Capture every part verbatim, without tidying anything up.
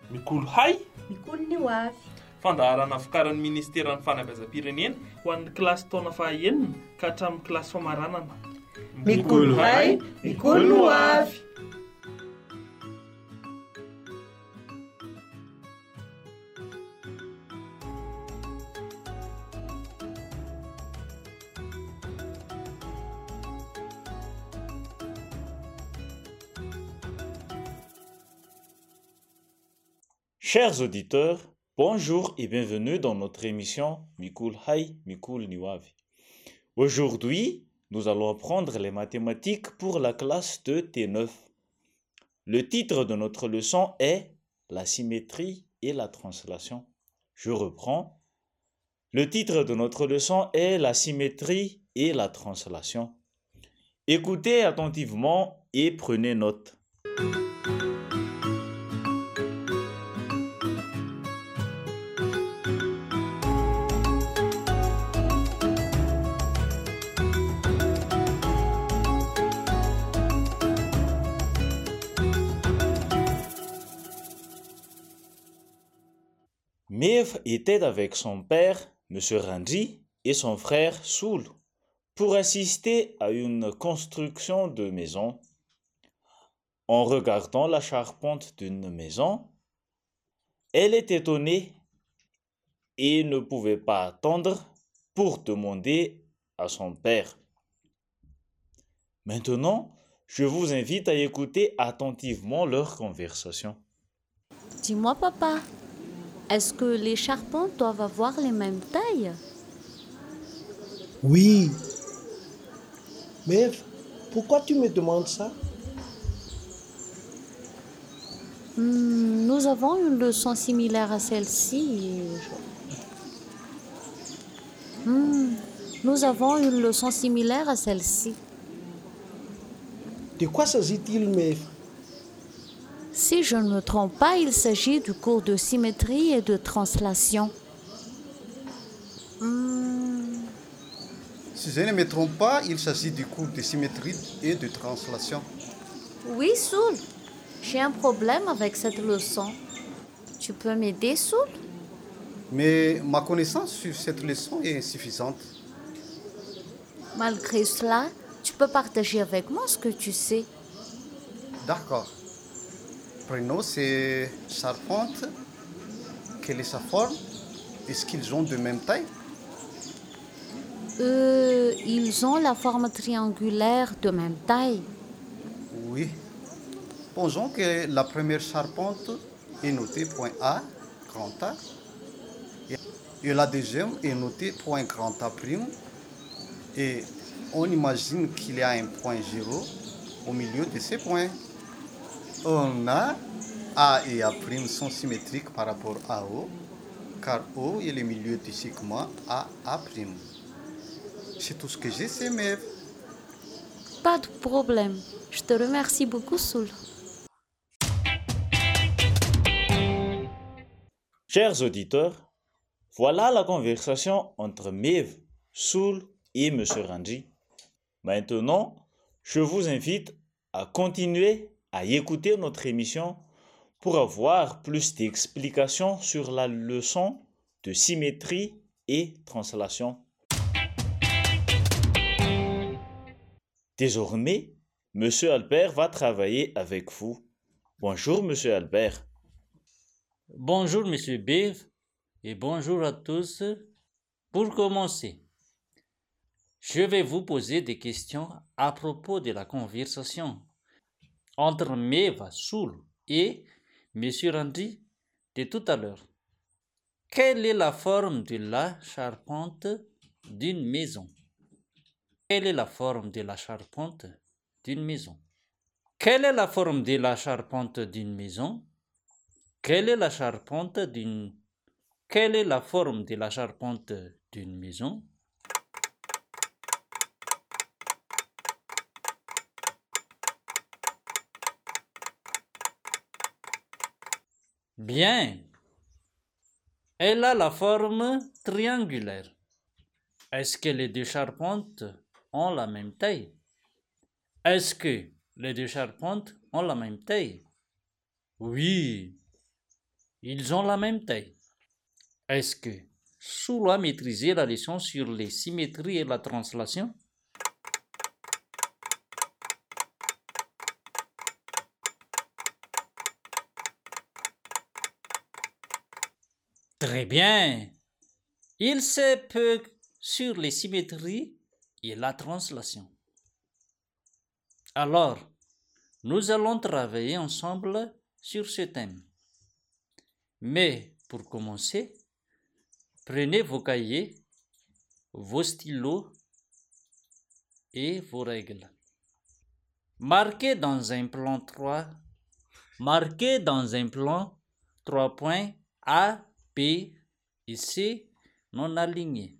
Mikolo hay Mikolo ny ho avy. fandaharana vokarin'ny ministeran'ny fanabeazam-pirenena ho an'ny kilasy taona fahaenina ka hatramin'ny kilasy famaranana. Mikolo hay, mikolo ny ho avy. Chers auditeurs, bonjour et bienvenue dans notre émission Mikul Hay, Mikul Niwavi. Aujourd'hui, nous allons apprendre les mathématiques pour la classe de T neuf. Le titre de notre leçon est La symétrie et la translation. Je reprends. Le titre de notre leçon est La symétrie et la translation. Écoutez attentivement et prenez note. Mev était avec son père, M. Randji, et son frère Soul pour assister à une construction de maison. En regardant la charpente d'une maison, elle est étonnée et ne pouvait pas attendre pour demander à son père. Maintenant, je vous invite à écouter attentivement leur conversation. Dis-moi, papa, est-ce que les charpentes doivent avoir les mêmes tailles? Oui. Mais pourquoi tu me demandes ça? Hmm, nous avons une leçon similaire à celle-ci. Hmm, nous avons une leçon similaire à celle-ci. De quoi s'agit-il, Mev? Si je ne me trompe pas, il s'agit du cours de symétrie et de translation. Hmm. Si je ne me trompe pas, il s'agit du cours de symétrie et de translation. Oui, Soul. J'ai un problème avec cette leçon. Tu peux m'aider, Soul? Mais ma connaissance sur cette leçon est insuffisante. Malgré cela, tu peux partager avec moi ce que tu sais. D'accord. Prenons ces charpentes. Quelle est sa forme? Est-ce qu'ils ont de même taille? Euh, ils ont la forme triangulaire de même taille. Oui. Pensons que la première charpente est notée point A, grand A, et la deuxième est notée point grand A prime. Et on imagine qu'il y a un point zéro au milieu de ces points. On a A et A' sont symétriques par rapport à O, car O est le milieu du segment A A'. C'est tout ce que je sais, Mev. Pas de problème. Je te remercie beaucoup, Soul. Chers auditeurs, voilà la conversation entre Mev, Soul et M. Randji. Maintenant, je vous invite à continuer à écouter notre émission pour avoir plus d'explications sur la leçon de symétrie et translation. Désormais, M. Albert va travailler avec vous. Bonjour, M. Albert. Bonjour, M. Bev, et bonjour à tous. Pour commencer, je vais vous poser des questions à propos de la conversation entre Meva Soul et M. Randji de tout à l'heure. Quelle est la forme de la charpente d'une maison? Quelle est la forme de la charpente d'une maison? Quelle est la forme de la charpente d'une maison? Quelle est la charpente d'une... Quelle est la forme de la charpente d'une maison? Bien. Elle a la forme triangulaire. Est-ce que les deux charpentes ont la même taille? Est-ce que les deux charpentes ont la même taille? Oui. ils ont la même taille. Est-ce que Soul a maîtrisé la leçon sur les symétries et la translation? Très bien. Il sait peu sur les symétries et la translation. Alors, nous allons travailler ensemble sur ce thème. Mais pour commencer, prenez vos cahiers, vos stylos et vos règles. Marquez dans un plan trois, marquez dans un plan trois points A, B et C non alignés.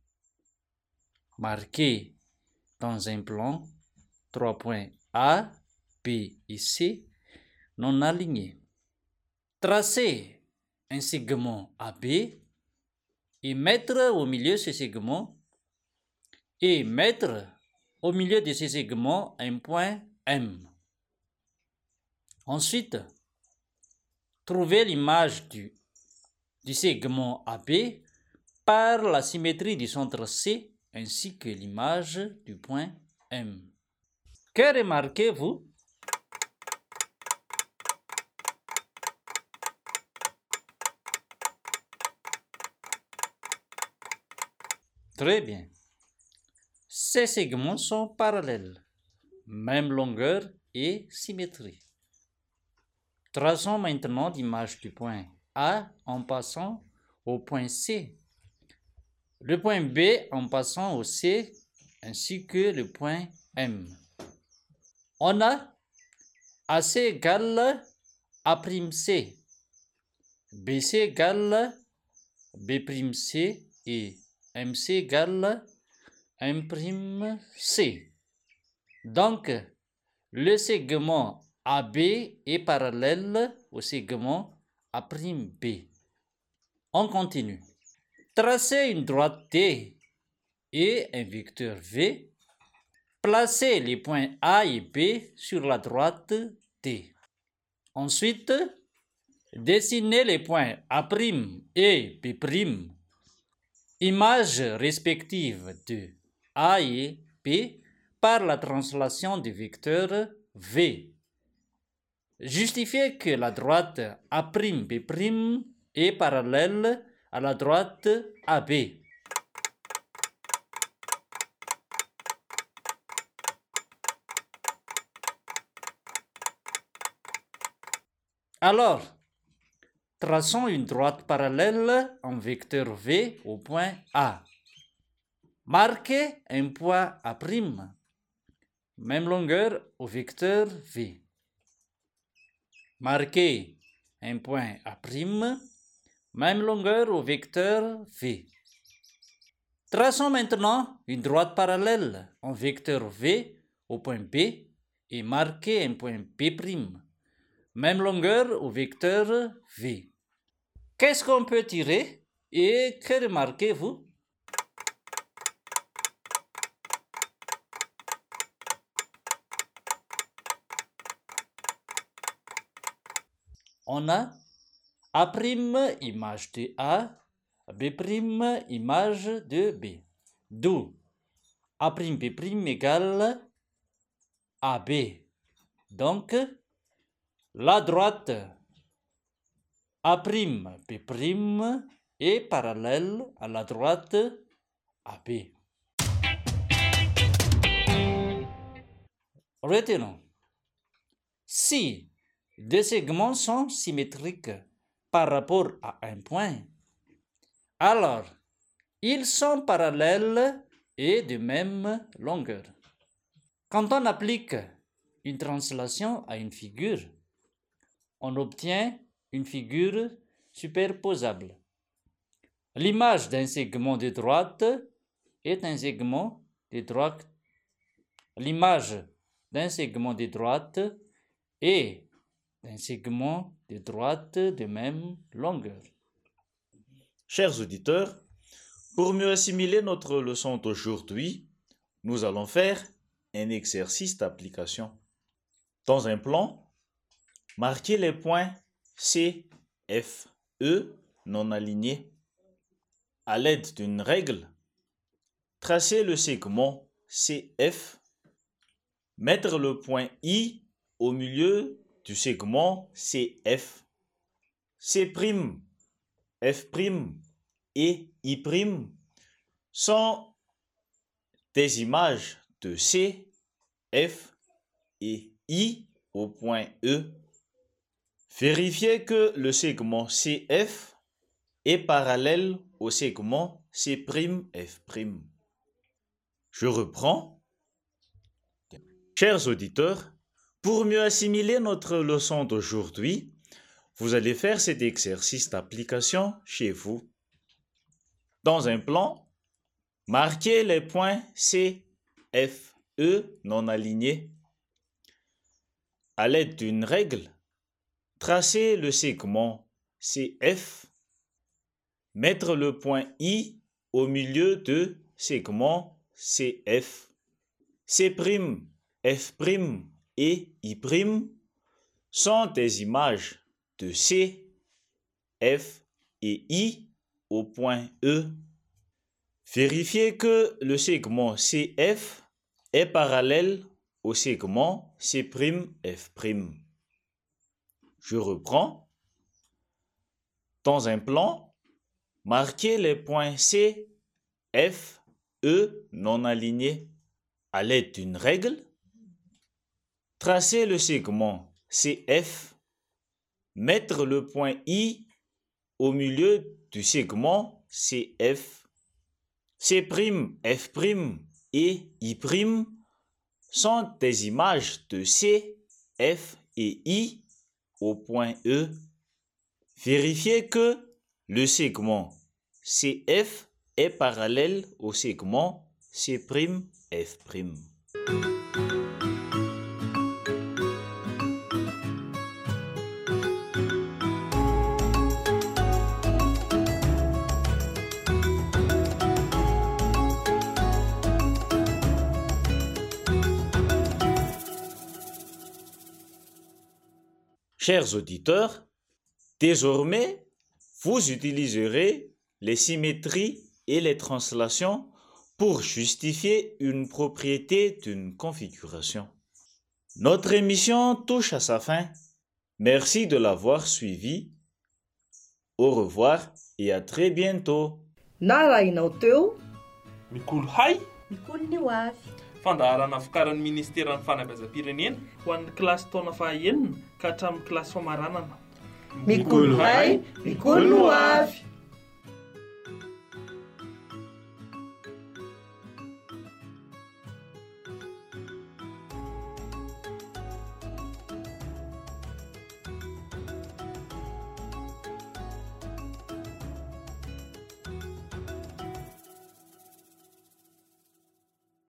Marquez dans un plan trois points A, B et C non alignés. Tracez un segment A B et mettre au milieu ce segment et mettre au milieu de ce segment un point M. Ensuite, trouvez l'image du, du segment A B par la symétrie du centre C ainsi que l'image du point M. Que remarquez-vous? Très bien. Ces segments sont parallèles, même longueur et symétrie. Traçons maintenant l'image du point A en passant au point C, le point B en passant au C, ainsi que le point M. On a A C égale A'C, B C égale B'C et M C égale M' C. Donc, le segment A B est parallèle au segment A'B. On continue. Tracez une droite T et un vecteur V. Placez les points A et B sur la droite T. Ensuite, dessinez les points A' et B', images respectives de A et B par la translation du vecteur V. Justifiez que la droite A'B' est parallèle à la droite A B. Alors, traçons une droite parallèle en vecteur V au point A. Marquez un point A', même longueur au vecteur V. Marquez un point A', même longueur au vecteur V. Traçons maintenant une droite parallèle en vecteur V au point B et marquez un point B', même longueur au vecteur V. Qu'est-ce qu'on peut tirer et que remarquez-vous? On a A' image de A, B' image de B. D'où A'B' égale A B. Donc, la droite A'B' est parallèle à la droite A B. Retenons. Si deux segments sont symétriques par rapport à un point, alors ils sont parallèles et de même longueur. Quand on applique une translation à une figure, on obtient une figure superposable. L'image d'un segment de droite est un segment de droite. L'image d'un segment de droite est un segment de droite de même longueur. Chers auditeurs, pour mieux assimiler notre leçon d'aujourd'hui, nous allons faire un exercice d'application. Dans un plan, marquez les points C, F E non aligné. À l'aide d'une règle, tracez le segment C F, mettre le point I au milieu du segment C F. C', F' et I' sont des images de C, F et I au point E. Vérifiez que le segment C F est parallèle au segment C', F'. Je reprends. Chers auditeurs, pour mieux assimiler notre leçon d'aujourd'hui, vous allez faire cet exercice d'application chez vous. Dans un plan, marquez les points C, F, E non alignés. À l'aide d'une règle, tracez le segment C F, mettre le point I au milieu de segment C F. C', F' et I' sont des images de C, F et I au point E. Vérifiez que le segment C F est parallèle au segment C', F'. Je reprends. Dans un plan, marquez les points C, F, E non alignés. À l'aide d'une règle, tracez le segment C F, mettre le point I au milieu du segment C F. C', F' et I' sont des images de C, F et I au point E. Vérifiez que le segment C F est parallèle au segment C', F'. Chers auditeurs, désormais, vous utiliserez les symétries et les translations pour justifier une propriété d'une configuration. Notre émission touche à sa fin. Merci de l'avoir suivi. Au revoir et à très bientôt. Narainao teo Mikolo hay Mikolo ny ho avy. fandaharana vokarin'ny ministeran'ny fanabeazam-pirenena ho an'ny kilasy taona fahaenina ka hatramin'ny kilasy famaranana. Mikolo hay, mikolo ny ho avy.